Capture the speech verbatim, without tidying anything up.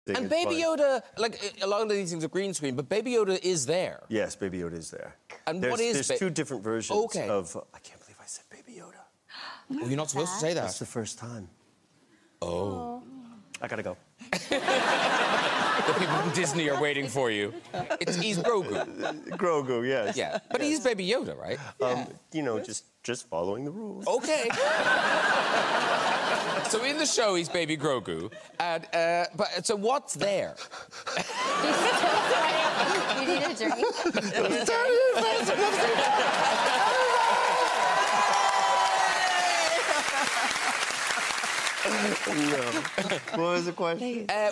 And It's Baby fun. Yoda, like, a lot of these things are green screen, but Baby Yoda is there. Yes, Baby Yoda is there. And there's, what is There's ba- two different versions Okay. of... I can't believe I said Baby Yoda. Well, you're not supposed to say that. That's the first time. Oh. I gotta go. The people from Disney are waiting for you. It's, he's Grogu. Grogu, yes. Yeah, but he's Baby Yoda, right? Um, you know, just just following the rules. Okay. So in the show, he's Baby Grogu, and uh, but so what's there? You need a drink? You need a drink? No. What was the question? Uh,